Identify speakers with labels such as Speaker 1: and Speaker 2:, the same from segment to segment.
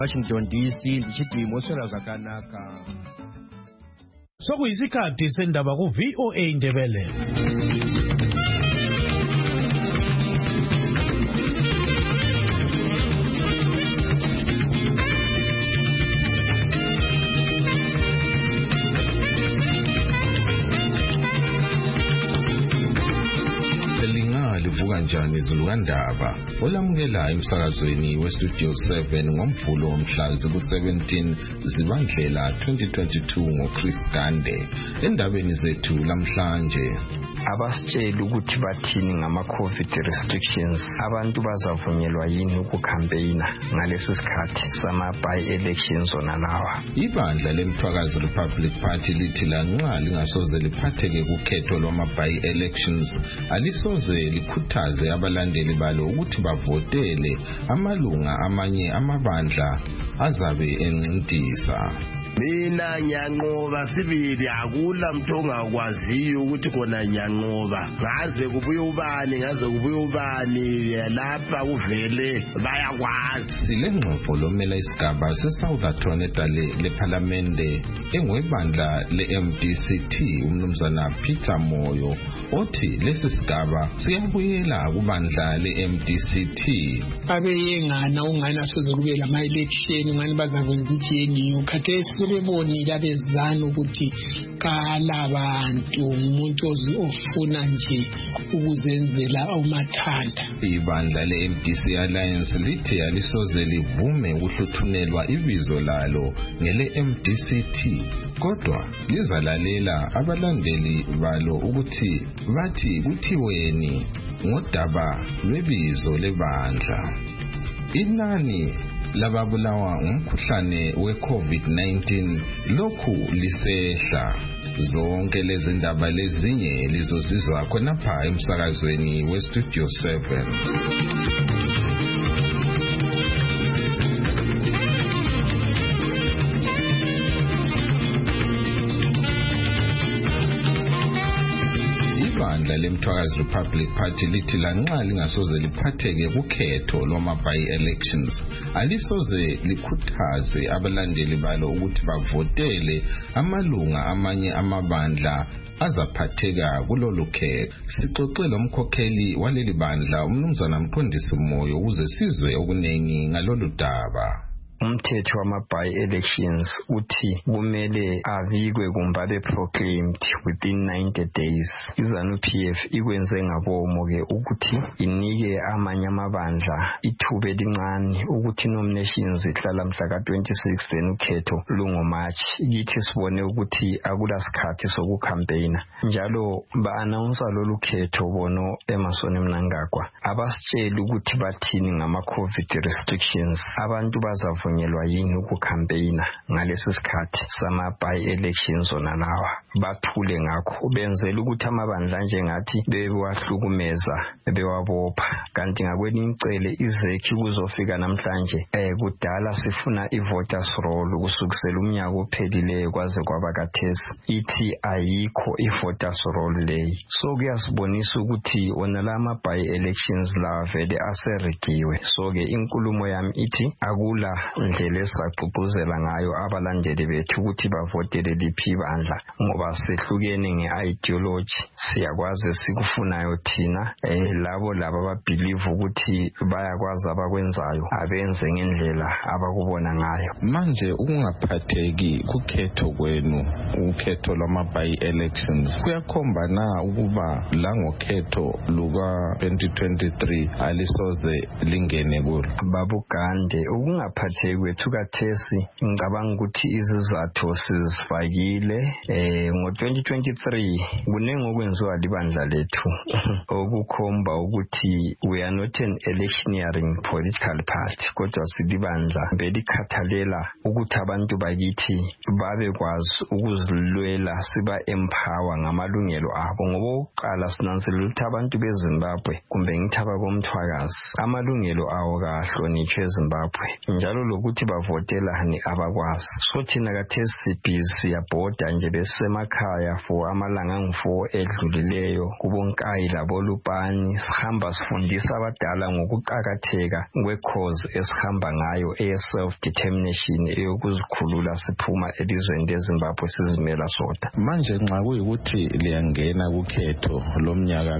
Speaker 1: Washington DC ndichidimo swera zvakanaka.
Speaker 2: Sokuyisikhathi sendaba ku VOA Indebele.
Speaker 3: Kanjani izulukandaba olamukela emsakazweni weStudio 7 ngomvulo omhla ku-17 Zibandlela 2022 ngoChris Gande. Endabeni zethu lamhlanje
Speaker 4: abasitshela ukuthi bathini ngama-COVID restrictions, abantu bazavunyelwa yini ukucampaigna ngalesi sikhathi sama-by-elections ona lawa.
Speaker 3: Ibandla leMthwakazi Republic Party lithi lanxa lingasoze liphatheke kukhetho lwama-by-elections alisoze likhuthaze abalandeli balo ukuthi bavotele amalunga amanye amabandla azabe encintisa.
Speaker 1: Mina ngiyanqoba sibili, akula muntu ongakwaziyo ukuthi kona ngiyanqoba. Ngaze kubuye ubani lapha kuvele bayakwazi.
Speaker 3: Silengxoxo lomela isigaba seSouthern leParlamente engwebandla leMDCT umnumzana Peter Moyo othi lesi sigaba siyabuyela kubandla leMDCT.
Speaker 5: Abeyengana ungana soze kube lama-election ngani bazakwenza ithini ukhathesi sebebonile abezana ukuthi kalabantu umuntu ofuna nje ukuzenzela umathanda.
Speaker 3: Ibandla leMDC Alliance lithi alisoze livume ukuhluthunelwa ibizo lalo ngele-MDCT kodwa lizalalela abalandeli balo ukuthi bathi kuthiweni ngodaba lwebizo lebandla. Inani lababulawa umkhuhlane we-COVID-19 lokhu lisehla. Zonke lezi ndaba lezinye lizozizwa khonapha emsakazweni weStudio 7. Ibandla leMthwakazi Republic Party lithi lanxa lingasoze liphatheke kukhetho lwama-by-elections alisoze likhuthaze abalandeli balo ukuthi bavotele amalunga amanye amabandla azaphatheka kulolu khetho. Sixoxe lomkhokheli waleli bandla umnumzana Mqondisi Moyo ukuze sizwe okuningi ngalolu daba.
Speaker 4: Umthetho wama-by-elections uthi kumele abikwe kumbe abe proclaimed within 90 days. iZANU-PF ikwenze ngabomo-ke ukuthi inike amanye amabandla ithuba elincane ukuthi nominations ihlala mhla ka-26 then ukhetho lungoMarch. Kithi sibone ukuthi akulasikhathi sokucampaigna njalo ba-announce lolu khetho bono Emerson Mnangagwa abasitshela ukuthi bathini ngama-COVID restrictions, abantu bazavunyelwa yini ukucampaigna ngalesi sikhathi sama-by-elections ona lawa. Bathule ngakho benzela ukuthi amabandla njengathi bewahlukumeza bewabopha. Kanti ngakwelinye icele izekhi kuzofika namhlanje kudala sifuna i-voters roll kusukisela umnyaka ophelileyo kwaze kwaba kathesi ithi ayikho i-voters roll leyi. So kuyasibonisa ukuthi ona la ama-by-elections la vele aserigiwe. So ke inkulumo yami ithi akula ndlela esagqugquzela ngayo abalandeli bethu ukuthi bavotele liphi bandla ngoba sehlukene nge-ideology. Siyakwazi sikufunayo thina labo babelieve ukuthi bayakwazi abakwenzayo abenze ngendlela abakubona ngayo.
Speaker 3: Manje ukungaphatheki kukhetho kwenu ukhetho lwama-by-elections kuyakhomba na ukuba la ngokhetho luka 2023 alisoze lingene kulo?
Speaker 4: Babugande ukungaphatheki kwethu kathesi ngicabanga ukuthi izizathu sizifakile. Ngo-2023 kuningi okwenziwa libandla lethu okukhomba ukuthi we are not an electioneering political party kodwa silibandla belikhathalela ukuthi abantu bakithi babekwazi ukuzilwela siba-empower ngamalungelo abo. Ngoba okokuqala sinanzelela ukuthi abantu beZimbabwe kumbe ngithi abakomthwakazi amalungelo awo kahlonitshwe eZimbabwe njalo kulokuthi bavotelani abakwazi. So thina kathesi sibhizi siyabhoda nje besemakhaya for amalanga angu-4 edlulileyo kubonkayi labolupani, sihamba sifundisa abadala ngokuqakatheka kwe-cause esihamba ngayo self-determination eyokuzikhulula siphuma elizweni leZimbabwe sizimela sodwa.
Speaker 3: Manje nxa kuyikuthi liyangena kukhetho lomnyaka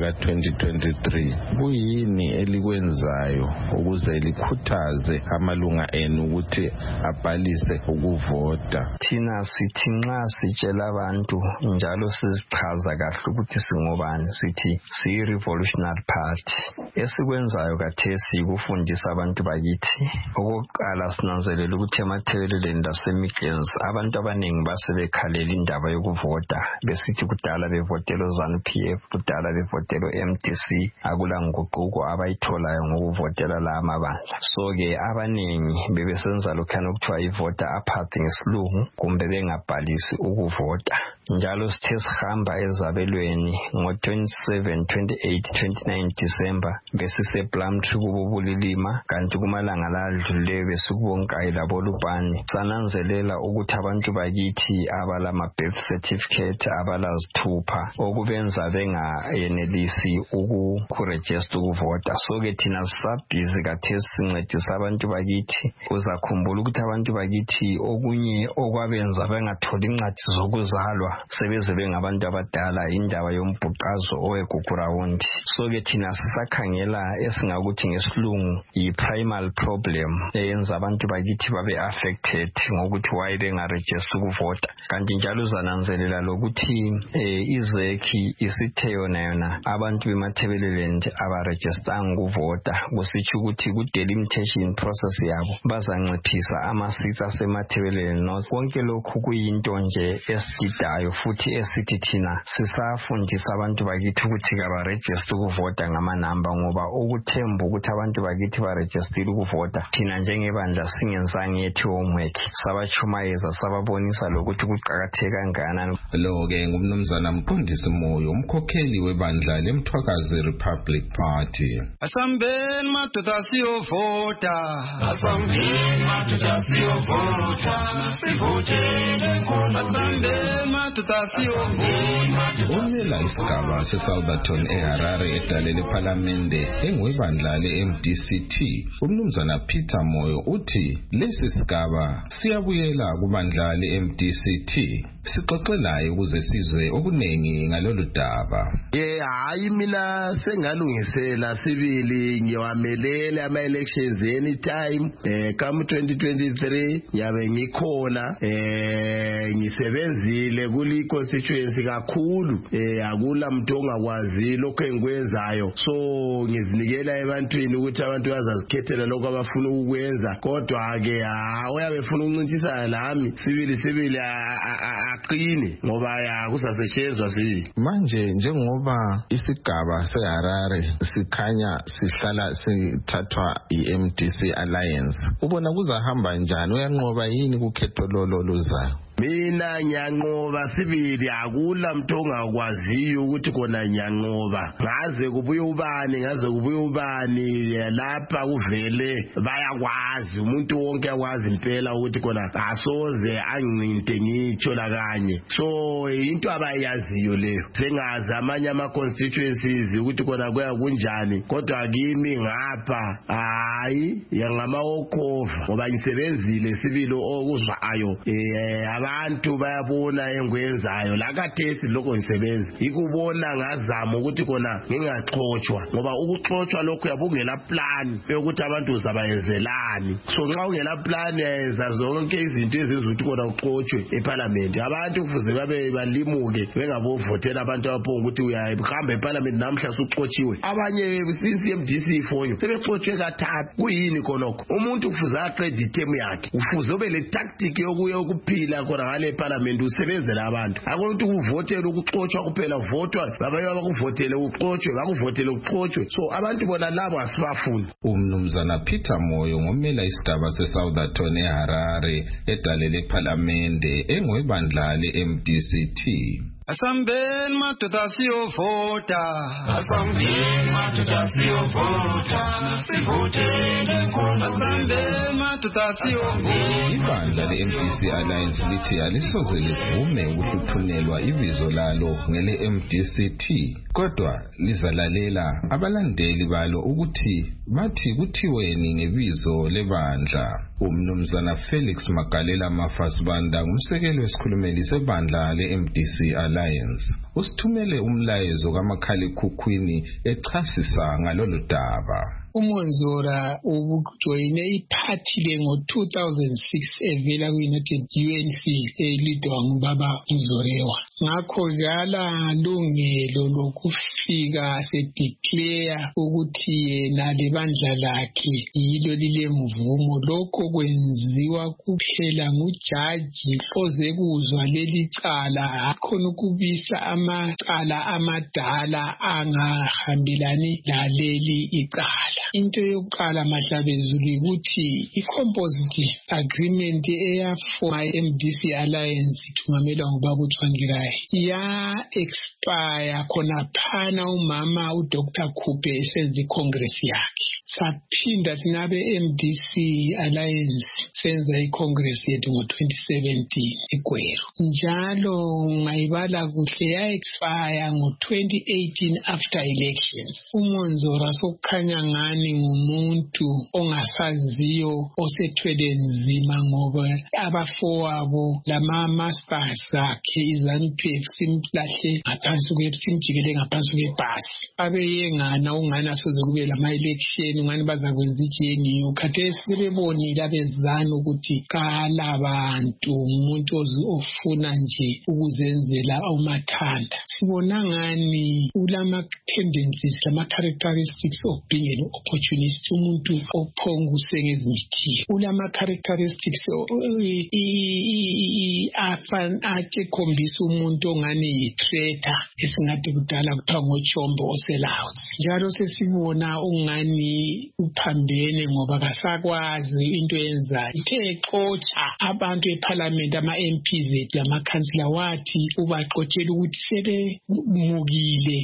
Speaker 3: ka-2023, kuyini elikwenzayo ukuze likhuthaze amalunga enu ukuthi abhalise ukuvota?
Speaker 4: Thina sithi nxa sitshela abantu njalo sizichaza kahle ukuthi singobani, sithi siyi-Revolutionary Party. Esikwenzayo kathesi kufundisa abantu bakithi. Okokuqala sinanzelela ukuthi emathebeleleni lasemidlands abantu abaningi basebekhalela indaba yokuvota, besithi kudala bevotela ZANU-PF, kudala bevotela MDC, akula nguquko abayitholayo ngokuvotela la amabandla. So-ke abaningi bebesenza lokhana okuthiwa i-voter apathy ngesilungu, kumbe bengabhalisi ukuvota. Njalo sithe sihamba ezabelweni ngo-27, 28, 29 December besisePlumtree kububulilima, kanti kumalanga ladlulileyo besikubonkayi labolupani. Sananzelela ukuthi abantu bakithi abalama-birth certificate abalazithupha okubenza bengayenelisi ukurejista ukuvota. So-ke thina sisabhizi kathesi sincedisa abantu bakithi. Uzakhumbula ukuthi abantu bakithi okunye okwabenza bengatholi incwadi zokuzalwa sebeze bengabantu abadala indaba yombhuqazo owegugurawundi. So-ke thina sisakhangela esingakuthi ngesilungu yi-primal problem eyenza abantu bakithi babe affected ngokuthi why bengarejista ukuvota. Kanti njalo uzananzelela lokuthi izekhi isithe yona abantu bemathebeleleni abarejistanga ukuvota, kusitsho ukuthi ku-delimitation process yabo bazanciphisa ama-seats asemathebeleleni. Konke lokhu kuyinto nje esididayo futhi esithi thina sisafundisa abantu bakithi ukuthi kabarejiste ukuvota ngamanamba, ngoba ukuthemba ukuthi abantu bakithi barejistile ukuvota thina njengebandla singenzanga yethu homework, sabachumayeza sababonisa lokuthi kuqakatheka kangakanani.
Speaker 3: Lo-ke ngumnumzana Mqondisi Moyo, umkhokheli webandla leMthwakazi Republic Party.
Speaker 1: Asambeni madoda siyovota, asambeni madoda siyovota, sivotele nkulu. Asambeni madoda siyovota.
Speaker 3: Umela isigaba seSalvaton eHarare edale lePhalamende engwebandla le-MDCT, umnumzana Peter Moyo uthi lesi sigaba siyabuyela kubandla le-MDCT. Sixoxelaye ukuze sizwe okuningi ngalolu daba.
Speaker 1: Hayi mina sengalungisela sibili ngiwamelele ama-elections anytime come 2023 ngiyabe ngikhona ngisebenzile kuli constituency kakhulu akula muntu ongakwazi lokho engikwenzayo, so ngizinikela ebantwini ukuthi abantu bazazikhethela lokho abafuna ukwenza. Kodwa ke uyabe funa ukuncintisana nami sibili aqine ngoba kusasetshenzwa sibili.
Speaker 3: Manje njengoba isigaba seHarare sikhanya sihlala sithathwa i-MDC Alliance, ubona kuzahamba njani? Uyanqoba yini kukhetho luzayo?
Speaker 1: Mina ngiyanqoba sibili, akula muntu ongakwaziyo ukuthi kona ngiyanqoba. Ngaze kubuye ubani lapha kuvele bayakwazi, umuntu wonke yakwazi impela ukuthi kona asoze angincinte ngitsho la kanye. So into abayaziyo leyo, sengazi amanye ama-constituencies ukuthi kona kuya kunjani, kodwa kimi ngapha hayi yangama okova ngoba ngisebenzile sibili okuzwayo. Abantu bayabona engwenzayo la kathesi lokho ngisebenza ikubona ngazama ukuthi kona ngingaxoxwa, ngoba ukuxoxwa lokho yabungela plan yokuthi abantu uzabayenzelani. So nxa ungela plan yenza zonke izinto ezizuthi kona uxoxwe eParliament, abantu kufuze babe balimuke bengabovotela abantu abaphonga ukuthi uyahamba eParliament namhla suxoxiwe. Abanye since MDC ifonyo sebexoxwe kathathu. Kuyini khonokho? Umuntu kufuze aqede ithemu yakhe, kufuze ube le tactic yokuphila khona ngale eParliament usebenzela abantu. Akuthi ukuvotela ukuxoxwa kuphela, votwa babaye abakuvotele uxoxwe, bakuvotele uxoxwe. So abantu bona labo asibafuni.
Speaker 3: Umnumzana Peter Moyo ngomela isigaba seSalvaton eHarare edale lePhalamende engwebandla le-MDCT.
Speaker 6: Asambeni madoda siyovota.
Speaker 7: Asambeni madoda siyovota. Sivotele nkundla.
Speaker 6: Asambeni madoda siyovota.
Speaker 3: Ibandla le-MDC Alliance lithi alisoze livume ukuthuthunelwa ibizo lalo ngele MDCT, kodwa lizalalela abalandeli balo ukuthi bathi kuthiweni ngebizo lebandla. Umnumzana Felix Magalela Mafasibanda ngumsekeli wesikhulumeli sebandla le-MDC Alliance. Usithumele umlayezo kamakhalekhukhwini echasisa ngalolu daba.
Speaker 5: uMonzora ubujoyine iphathi le ngo-2006 evela ku-United UNC elidwa ngubaba Mzorewa. Ngakho ngala lungelo lokufika sedeclare ukuthi yena lebandla lakhe yilo lilemvumo. Lokho kwenziwa kuphela ngujaji oze kuzwa leli cala khona ukubisa amacala amadala angahambelani laleli icala. Into yokuqala Mahlabezulu ukuthi i-composite agreement eyafoma MDC Alliance ithumamelwa ngubaba uThwangirai ya expire khona phana umama uDr Khuphe esenza icongress yakhe. Saphinda sinabe MDC Alliance senza icongress yethu ngo-2017 eGweru. Njalo ngayibala kuhle ya expire ngo-2018 after elections. uMonzora sokukhanya ngani ngumuntu ongasaziyo osethwele nzima ngoba abafowabo lama-masters akhe iZANU-PF simlahle ngaphansi simjikele ngaphansi kwebhasi. Abeyengana ungani asoze kube lama-election ungani bazakwenza i-GNU. Khathesi sebebonile abezanu ukuthi kalabantu umuntu ofuna nje ukuzenzela umathanda. Sibona ngani ulama-tendencies lama-characteristics of being an opportunist, umuntu ophonga usengeza imithini. Ulama-characteristics akhombisa umuntu ongani yi-traitor esingathi kudala kuthiwa ngochombo osellouts. Njalo sesibona ungani uphambene ngoba kasakwazi into yenzayo. Ithe exotsha abantu eParliament ama-MPs ethu lamakhansila wathi ubaxotshela ukuthi sebemukile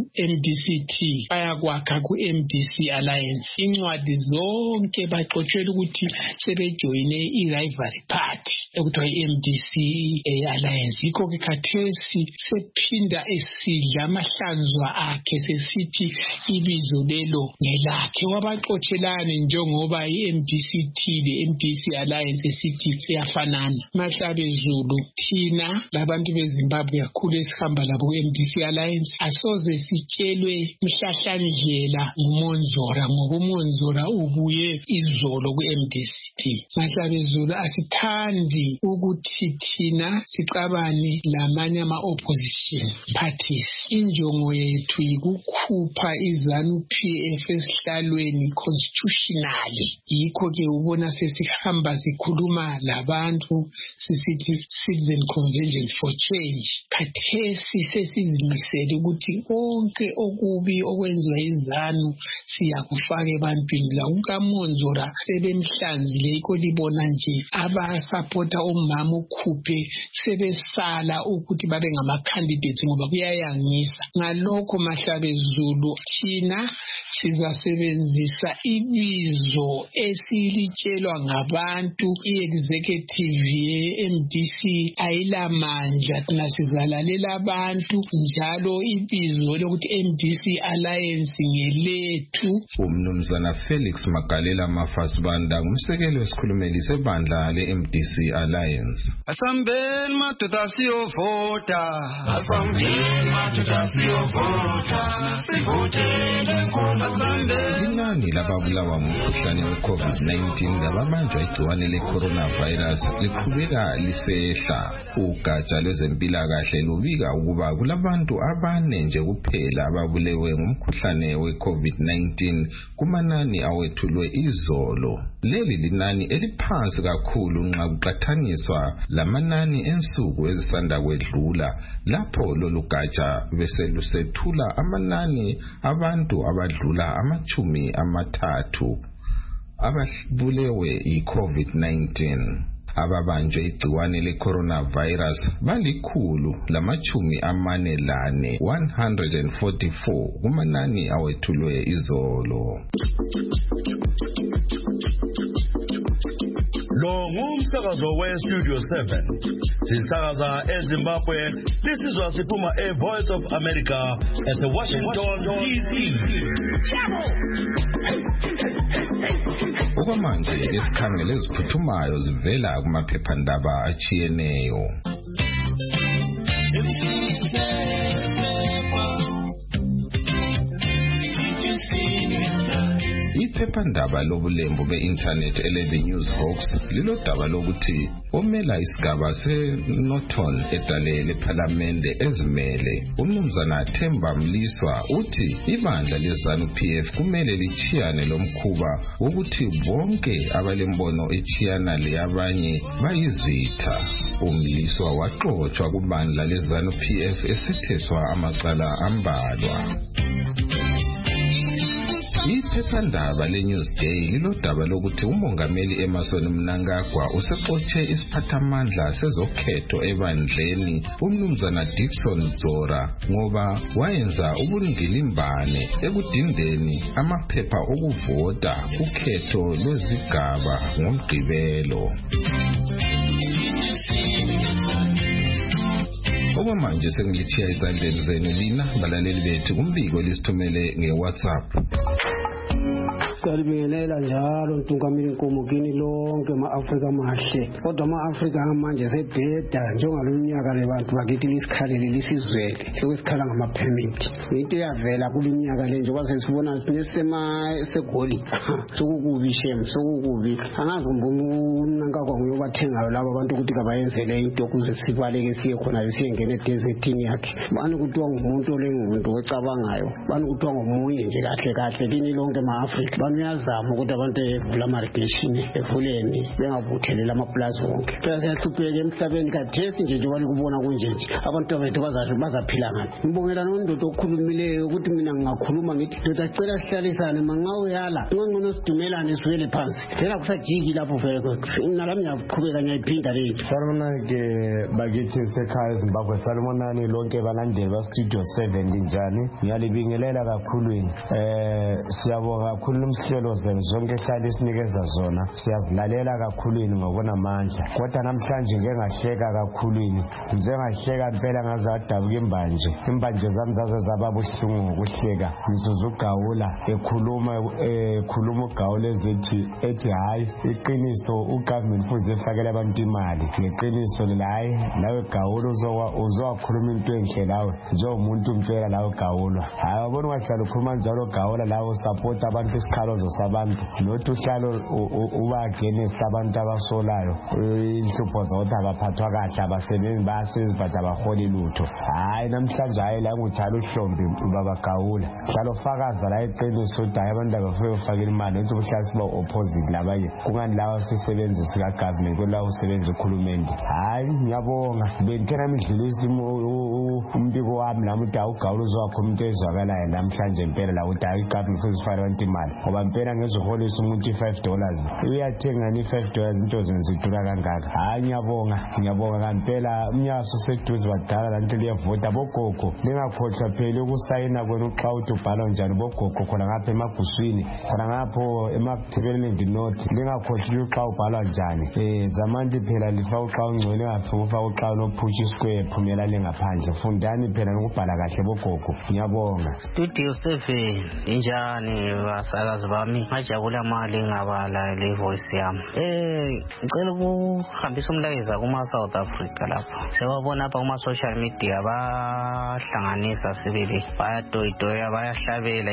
Speaker 5: ku-MDCT bayakwakha ku-MDC Alliance. Incwadi zonke baxotshela ukuthi sebejoyine i-rivalry party ekuthiwa i-MDC Alliance. Yikho ke khathesi sephinda esidla amahlanzwa akhe sesithi ibizo lelo ngelakhe. Wabaxotshelani njengoba i-MDCT le-MDC Alliance esithi iyafanana. Mahlabezulu thina labantu beZimbabwe kakhulu esihamba labo ku-MDC Alliance asoze sitshelwe mhlahlandlela nguMonzora ngoba uMonzora ubuye izolo ku-MDCT. Mahlabezulu asithandi ukuthi thina sicabane lamanye ama-opposition parties. Injongo yethu yikukhupha iZANU-PF esihlalweni constitutionally. Yikho ke ubona sesihamba sikhuluma labantu sisithi citizen conventions for change. Khathesi sesizimisele ukuthi konke okubi okwenziwa iZANU siyakufaka ebantwini. La ukaMonzora sebemhlanzile yikho libona nje abasapota umama uKhuphe sebesala ukuthi babe ngama-candidates ngoba kuyayangisa. Ngalokho Mahlabezulu thina sizasebenzisa ibizo esilitshelwa ngabantu. I-executive ye-MDC ayilamandla, thina sizalalela abantu njalo ibizo lokuthi MDC Alliance ngelethu.
Speaker 3: Umnumzana Felix Magalela Mafasibanda ngumsekeli wesikhulumeli sebandla le-MDC Alliance.
Speaker 6: Asambeni madoda siyovota.
Speaker 7: Asambeni madoda siyovota. Sivotele nkundla.
Speaker 3: Inani lababulawa ngumkhuhlane we-COVID-19 lababanjwa igciwane le-coronavirus liqhubeka lisehla. Ugatsha lwezempilakahle lubika ukuba kulabantu abane nje kuphela ababulewe ngumkhuhlane we-COVID-19 kumanani awethulwe izolo. Leli linani eliphansi kakhulu nxa kuqathaniswa lamanani ensuku ezisanda kwedlula lapho lolu gatsha beselusethula amanani abantu abadlula 30 ababulewe yi-COVID-19. Ababanjwe igciwane le-coronavirus balikhulu lamachumi amane lane 144 kumanani awethulwe izolo.
Speaker 8: Lo ngumsakazo we-Studio 7. Sisakaza eZimbabwe. Lisizwa siphuma e-Voice of America at Washington, D.C.
Speaker 3: Okwamanje isikhangele eziphuthumayo zivela kumaphephandaba achiyeneyo. Iphephandaba lobulembu be-internet ele-The News Hawks lilodaba lokuthi omela isigaba se-Norton edale lephalamende ezimele uMnumzana Themba Mliswa uthi ibandla leZANU-PF kumele lichiyane lomkhuba wokuthi bonke abalembono echiyana leyabanye bayizitha. uMliswa waxoxwa kubandla leZANU-PF esitheswa amacala ambalwa. Iphephandaba le-Newsday lilodaba lokuthi umongameli Emmerson Mnangagwa usexotshe isiphathamandla sezokhetho ebandleni uMnumzana Dickson Zora ngoba wayenza ubungilimbane ekudindeni amaphepha okuvota ukhetho lwezigaba ngoMgqibelo. Okwamanje sengilithiya ezandleni zenu lina balaleli bethu kumbiko lisithumele nge-WhatsApp.
Speaker 9: Salibingelela njalo Ntungamili Nkomokini lonke ma-Afrika mahle. Kodwa ama-Afrika manje sebheda njengalomnyaka lebantu bakithi lisikhalele lisizwele sekwesikhala ngama-permit. Into eyavela kuleminyaka le njengoba sesibona segoli sokukubi shem sokukubi. Angazi uMnangagwa nguyobathengayo labo abantu ukuthi kabayenzele into ukuze sibaleke siye khona siyengena edesertini yakhe. Bani kuthiwa ngumuntu olengumuntu ocabangayo. Bani kuthiwa ngomunye nje kahle kahle kini lonke ma-Afrika. Uyazama ukuthi abantu evula amarigation evuleni bengabuthelela amaplaza wonke. Siyahlupheka emhlabeni kathesi nje njengoba likubona kunje nje abantu bethu bazaphila ngani. Ngibongela nondoda okhulumileyo ukuthi mina ngingakhuluma ngithi ndoda acela sihlalisane manxa uyala ngcono sidumelane siwele phansi. Phela kusajiki lapho vele nalami ngiyaqhubeka ngiyayiphinda le.
Speaker 10: Salmonani-ke bakithi sekhaya eZimbabwe. Salmonani lonke balandeli ba-Studio 7 linjani? Ngiyalibingelela kakhulwini. Siyabonga kakhulu umhlelo zenu zonke ehlala isinikeza zona. Siyavulalela kakhulwini ngobona amandla. Kodwa namhlanje ngeke ngahleka kakhulwini. Njengahleka impela ngaze adabuka imbanje zami zaze zaba buhlungu ngokuhleka. Ngisuza uGawula ekhuluma uGawula ethi hayi iqiniso ugovernment fuze efakele abantu imali. Ngeqiniso hayi nawe Gawula uzowakhuluma into enhle lawe njengomuntu impela lawe Gawula. Hayi wabona ungahlala ukhuluma njalo Gawula lawe support abantu isikhalozo sabantu nothi uhlalo ubagenisa abantu abasolayo inhlupho zokuthi abaphathwa kahle abasebenzi bayasebenza but abaholi lutho. Hayi namhlanje hayi la nguthala uhlombe ubaba Gawula hlalo fakaza la eqiniso ukuthi hayi abantu abafike ufakela imali ukuthi uhlala siba opposite labanye kungani lawa sisebenza sika government kulawo usebenza ukhulumende. Hayi ngiyabonga bengithena imidlulisi umbiko wami nami uthi awuGawula uzowakhuluma into ezwakalayo namhlanje impela la uthi hayi government futhi sifake abantu imali ngoba impela ngeziholisa umuntu $5 uyathenga ni $5 into zenzidura kangaka. Hayi ngiyabonga kampela umnyaka useduze badala lanto liyavota bogogo lingakhohlwa phela ukusayina kwenu xa uthi ubhala njani bogogo khona ngapha emaguswini khona ngapho emathebeleni north lingakhohlwa xa ubhala njani. Zamanje phela lifa uxa ungcwele ngafufa uxa nophusha square phumela lengaphandle fundani phela nokubhala kahle bogogo. Ngiyabonga.
Speaker 11: Studio 7 injani basakazi bami ngajabula mali ngabala le voice yami. Ngicela ukuhambisa umlayezo kuma South Africa lapha. Sewabona apha kuma social media bahlanganisa sibili bayadoyidoya bayahlabela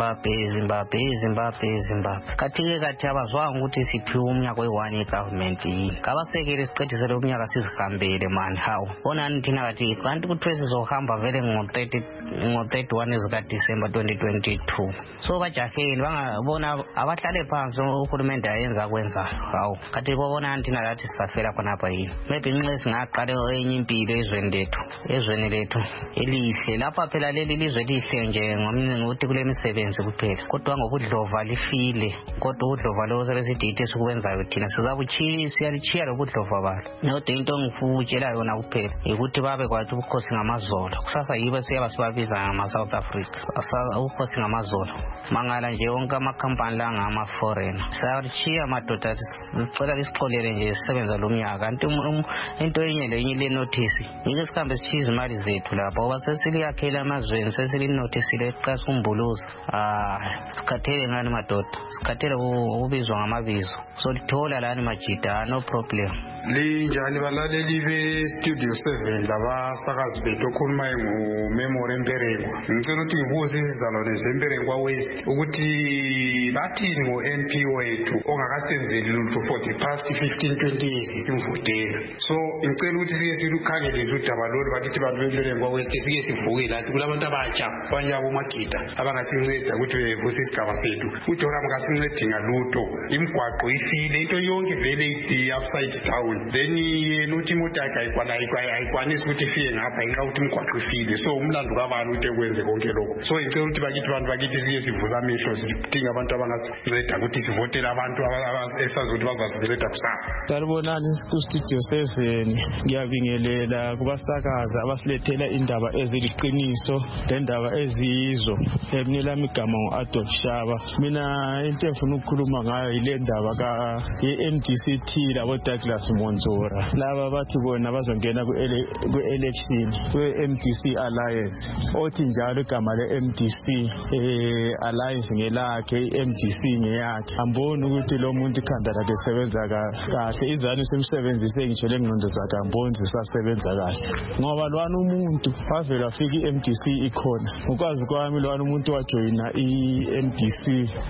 Speaker 11: Zimbabwe. Kathi abazwanga ukuthi siphiwe umnyaka we1 government yini. Kabasekele siqedisele umnyaka sizihambele man how. Bonani thina kathi kanti kuthiwe sizohamba vele ngo31 zika December 2022. So bajaheli bangabona abahlale phansi uhulumende ayenza kwenza hawo. Kathi babona thina lathi sisafela khonapha yini. Maybe inxe singaqale enye impilo ezweni lethu elihle lapha phela leli lizwe lihle nje ngomnye ukuthi kule misebenzi kuphela kodwa ngokudlova lifile kodwa udlova lo sebesidithi sikwenzayo thina sizabuchisa siyalichiya lokudlova balo nodwa into engifutshela yona kuphela ukuthi babe kwathi ubukhosi ngamazolo kusasa yibo siyaba sibabiza ngama-South Africa ubukhosi ngamazolo mangala nje wonke amakhampani la ngama-foreigner siyalichiya madoda sicela lisixolele nje sisebenza lo mnyaka kanti into enye lenye le notice ngike sikhambe sichiza imali zethu lapho ngoba sesiliyakhela amazweni sesilinotisile xa sikhumbuza sikhathele ngani madoda sikhathele ubizwa ngamabizo so lithola lani majida no problem.
Speaker 6: Linjani balaleli be-Studio 7 labasakazi bethu okhulumayo nguMemory Mperengwa. Ngicela ukuthi ngibuze izizalwane zeMperengwa West ukuthi bathini ngo-MP wethu ongakasenzeli lutho for the past 15-20 years simvotela. So ngicela ukuthi sike silukhangele udaba lolu bakithi bantu beMperengwa West sike sivuke lathi kulabantu abatsha abanye abomagida abangasinceda ukuthi bevuse isigaba sethu. UJoram kasincedi ngalutho imigwaqo ifile into yonke vele ithi upside down. Then nuthi imoto ayikwanisi ukuthi ifike ngapha ngenxa ukuthi imigwaqo ifile. So umlando kabani ukuthi ekwenze konke lokho. So ngicela ukuthi bakithi bantu bakithi sike sivuza amehlo sidinga abantu abangasinceda ukuthi sivotele abantu esazokuthi bazasinceda kusasa.
Speaker 12: Salibonani ku-Studio 7 ngiyabingelela kubasakazi abasilethela indaba eziliqiniso lendaba eziyizo. Lami igama ngu-Adolf Shaba. Mina into engifuna ukukhuluma ngayo yile ndaba ye-MDCT labo Douglas Monzora laba bathi bona bazongena ku-election kwe-MDC Alliance othi njalo igama le-MDC Alliance ngelakhe i-MDC ngeyakhe amboni ukuthi lo muntu ikhanda lakhe sebenza kahle izanu simsebenzise ngitsho lengqondo zakhe amboni zisasebenza kahle ngoba lwana umuntu wavela afika i-MDC ikhona ukwazi kwami lwana umuntu wajoyina i-MDC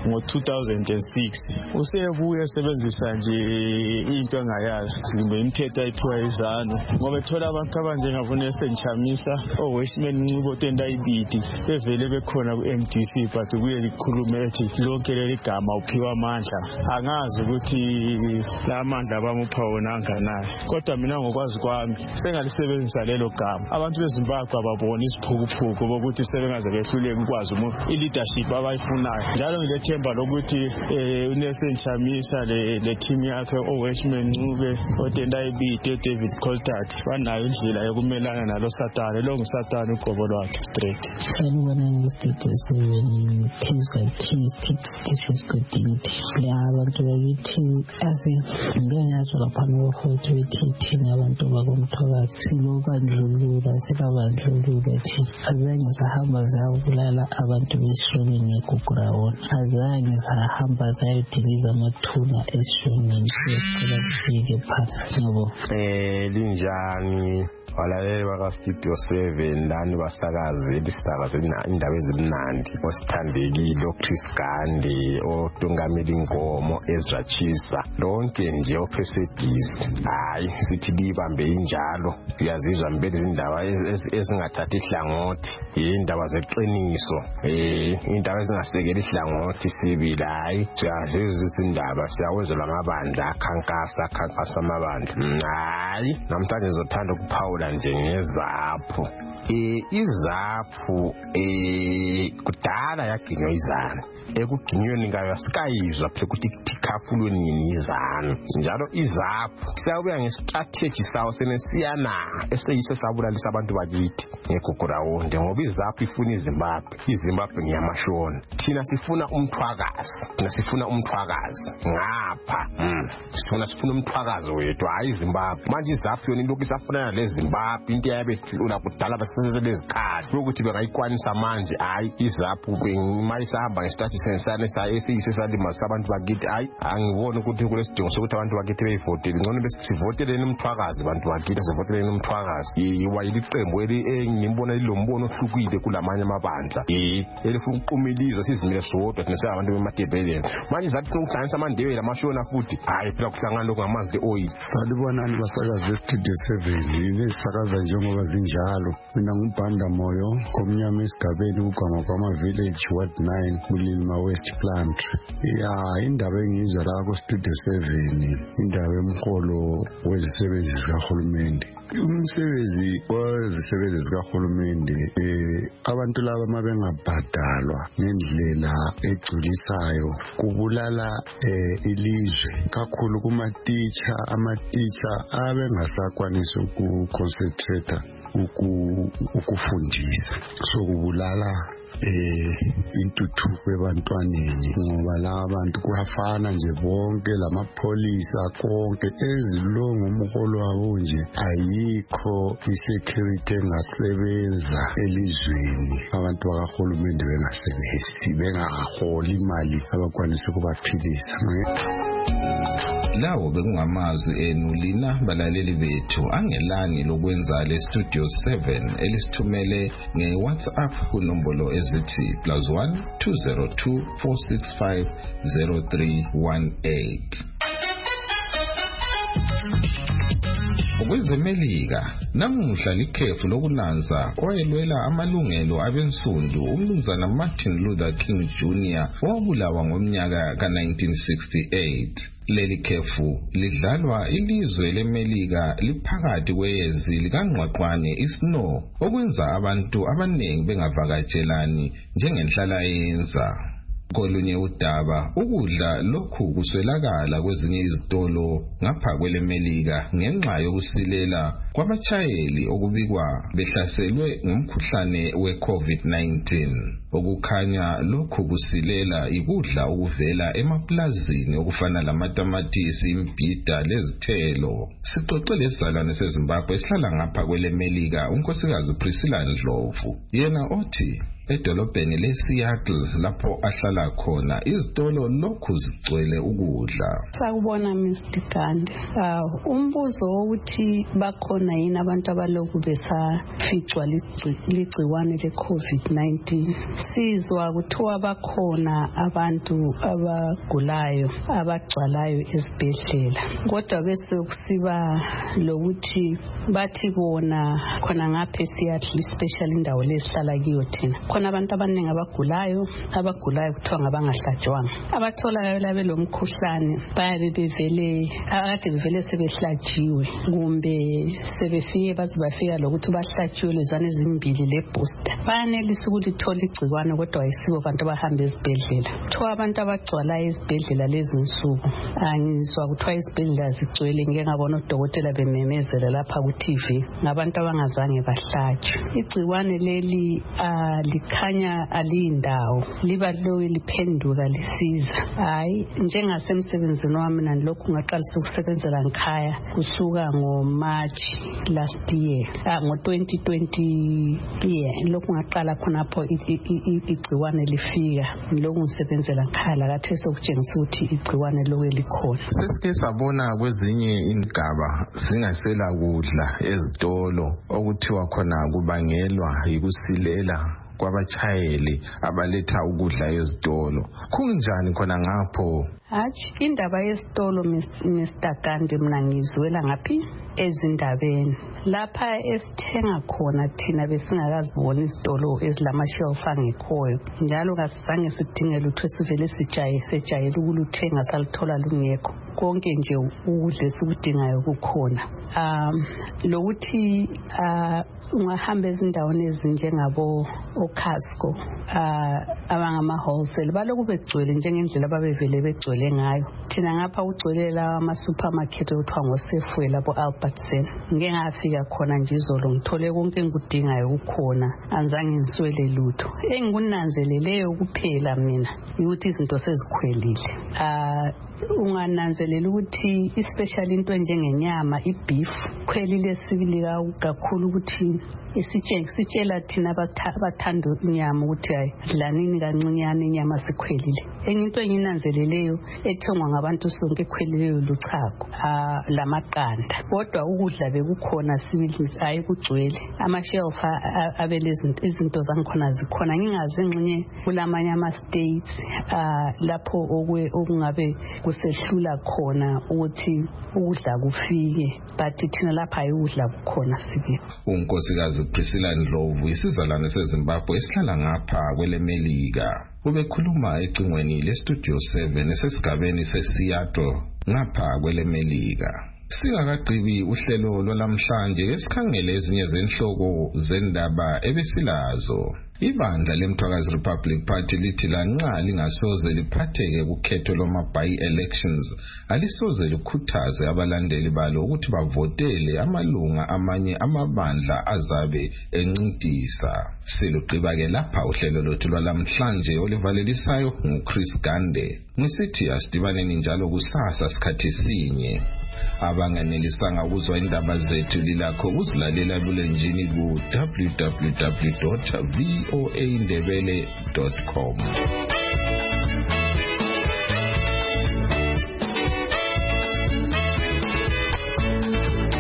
Speaker 12: ngo-2006 usebuye sebenzisa nje into engayazi kumbe imithetho ayiphiwa izanu ngoba ethola abantu abanjengavune esenchamisa oWestman Ncibo tenda ibidi bevele bekhona ku-MDC but kuye likhulume ethi lonke leli gama uphiwa amandla angazi ukuthi la mandla bamupha wona anganayo kodwa mina ngokwazi kwami sengalisebenzisa lelo gama abantu beZimbabwe ababona isiphukuphuku bokuthi sebengaze behluleke ukwazi i-leadership abayifunayo njalo ngilethemba lokuthi uNelson Chamisa le team yakhe oWestman Ncube otenda ibidi David Coltart banayo indlela yokumelana nalo Satani lo nguSatani uqobo lwakhe straight.
Speaker 13: Sanibona ngeStudio 7 this is good dignity la abantu bakithi ngiyazwa lapha ngofowethu bethi thina abantu bakomthakazi silobandlulula silabandlulula thi azange sahamba zabulala abantu besishoni ngegugrawona azange sahamba zayodiliza amathuna esishoni sicela kufike phansi ngoba
Speaker 14: linjani walaleli baka-Studio 7 lani basakazi elisakazi indaba ezimnandi osithandekile oChris Gande oTungameli Nkomo Ezra Chisa lonke nje ophesedisi hayi sithi libambe injalo siyazizwa mbele indaba ezingathathi ihlangothi indaba zeqiniso indaba ezingasekeli ihlangothi sibili hayi siyazizwa indaba siyawenzelwa amabandla akhankasa amabandla hayi namhlanje ngizothanda ukuphawula nje ngezaphu izaphu kudala yaginywa izana ekuginyweni ngayo asikayizwa phela ukuthi ikhafulwe nini izana njalo izaphu siyabuya ngestrategy sawo senesiyana eseyise sabulalisa abantu bakithi ngegugrawonde ngoba izaphu ifuna iZimbabwe ngiyamashona thina sifuna umthwakazi ngapha sifuna umthwakazi wethu hayi iZimbabwe manje izaphu yona into isafuna leZimbabwe into yabe hlula kudala basezelezikhali ukuthi bengayikwanisa manje hayi izaphu mayisahamba ngestrategy sensane sayesiyise salimasa abantu bakithi hayi angiboni ukuthi kulesidingo sokuthi abantu bakithi beyivotele ngcono besivoteleni umthwakazi abantu bakithi sivoteleni umthwakazi wayiliqembu engibona lilombono ohlukile kulamanye amabandla elifuna uqumilizwa sizimile sodwa thina sabantu bemadebheleni manje zathi ukuhlanganisa amandebele amashona futhi hayi phela kuhlangana lokho ngamanzi oil.
Speaker 15: Salibonani basakazi beStudio 7 nesakaza njengoba zinjalo mina ngubhanda moyo komnyama esigabeni ugama kwama village ward 9 kulima West Plant indaba engizwa la ku Studio 7 indaba emholo wezisebenzi zikahulumende umsebenzi wezisebenzi zikahulumende abantu laba mabengabhadalwa ngendlela egculisayo kubulala ilizwe kakhulu kuma-teacher. Ama-teacher abengasakwanisi ukuconcentrate ukufundisa, so kubulala intuthuko ebantwaneni ngoba laba bantu kuyafana nje bonke lamapholisa konke ezilongo umholo wabo nje ayikho isecurity engasebenza elizweni. Abantu bakahulumende bengasebenzi, bengaholi imali abakwanisa ukubaphilisa.
Speaker 3: Lawo bekungamazwi enu lina balaleli bethu angelani lokwenza le Studio 7 elisithumele nge-WhatsApp kunombolo ezithi +1 202 465 0318. Ukwezemelika namuhla likhefu lokulanza oyelwela amalungelo abensundu umnumzana Martin Luther King Jr. owabulawa ngomnyaka ka-1968. Leli khefu lidlalwa ilizwe leMelika liphakathi kweyezi likangqwaqwane iSnow okwenza abantu abaningi bengavakatshelani njengenhlala yenza. Kolunye udaba ukudla lokhu kuswelakala kwezinye izitolo ngapha kweleMelika ngenxa yokusilela kwabachayeli okubikwa behlaselwe ngumkhuhlane we-COVID-19. Okukhanya lokhu kusilela ikudla okuvela emaplazini okufana lamatamatisi, imbhida lezithelo. Sixoxe lesizalwane seZimbabwe esihlala ngapha kweleMelika unkosikazi Priscilla Ndlovu. Yena othi edolobheni leSeattle lapho ahlala khona izitolo lokhu zigcwele ukudla.
Speaker 16: Sakubona Mr. Gandhi. Umbuzo wokuthi bakhona yini abantu abalokhu besaficwa ligciwane le-COVID-19. Sizwa kuthiwa bakhona abantu abagulayo abagcwalayo esibhedlela. Kodwa bese kusiba lokuthi bathi bona khona ngapha eSeattle especially indawo lesihlala kiyo thina. Khona abantu abaningi abagulayo kuthiwa ngabangahlatshwanga. Abatholakala belomkhuhlane bayabe bevele sebehlatshiwe kumbe sebefike bafika lokuthi bahlatshiwe lezane ezimbili le-booster. Bayanelisa ukulithola igcikwane kodwa ayisibo abantu abahamba ezibhedlela. Kuthiwa abantu abagcwalayo ezibhedlela lezi nsuku angizwa kuthiwa izibhedlela zigcwele. Ngike ngabona odokotela bememezela lapha ku-TV ngabantu abangazange bahlatshwe. Igcikwane leli likhanya aliyindawo liba lowe liphenduka lisiza. Hayi njengasemsebenzini wami mina lokhu ngaqalisa ukusebenzela ngikhaya kusuka ngoMarch last year ngo-2020 year lokhu ngaqala khonapho igciwane lifika lokhu ngisebenzela ngikhaya lakathi sokutshengisa ukuthi igciwane lowe likhona.
Speaker 3: Sesike sabona kwezinye indaba singasela kudla ezitolo okuthiwa khona kubangelwa yikusilela kwabachayeli abaletha ukudla ezitolo. Kunjani khona ngapho?
Speaker 16: Hayi indaba yesitolo Mr. Gandhi mina ngizwela ngaphi ezindabeni lapha esithenga khona thina besingakazibona izitolo ezilamashelf angekhoyo njalo kasizange sidinge lutho sivele sejayele ukuluthenga salithola lungekho. Konke nje ukudla esikudingayo kukhona. Lokuthi ungahamba ezindaweni ezinjengabo Casco abangama wholesale baloku begcwele njengendlela ababevele begcwele ngayo. Thina ngapha ugcwele lawa ama supermarket okuthiwa ngoSafeway labo Albertson. Ngeke ngafika khona nje izolo ngithole konke engikudingayo kukhona anzange ngiswele lutho. Engikunanzeleleyo kuphela mina ukuthi izinto sezikhwelile. Ungananzelela ukuthi especially into enjengenyama ibeef khwelile sibili kakhulu ukuthi sitshela thina abathanda inyama ukuthi hayi dlanini kancinyane inyama sikhwelile. Enye into enginanzeleleyo ethengwa ngabantu sonke ekhwelileyo luchago lamaqanda. Kodwa ukudla bekukhona sibili hayi kugcwele. Amashelf abelezi izinto zangikhona zikhona. Ngingazi ngxenye kulamanye ama-states lapho okungabe kusehlula khona ukuthi ukudla kufike but thina lapha hayi ukudla kukhona sibili.
Speaker 3: Unkosikazi Priscilla Ndlovu isizalwane seZimbabwe esihlala ngapha kweleMelika. Ubekhuluma ecingweni leStudio 7 esesigabeni seSeattle ngapha kweleMelika. Singakagqibi uhlelo lwalamhlanje esikhangele ezinye zenhloko zendaba ebesilazo. Ibandla leMthwakazi Republic Party lithi lanxa lingasoze liphatheke kukhetho lwama-by-elections alisoze likhuthaze abalandeli balo ukuthi bavotele amalunga amanye amabandla azabe encintisa. Siluqiba-ke lapha uhlelo lwethu lwalamhlanje olivalelisayo nguChris Gande. Ngisithi asidibaneni njalo kusasa sikhathi sinye. Abanganelisanga ukuzwa indaba zethu lilakho ukuzilalela bulenjini ku www.voaindebele.com.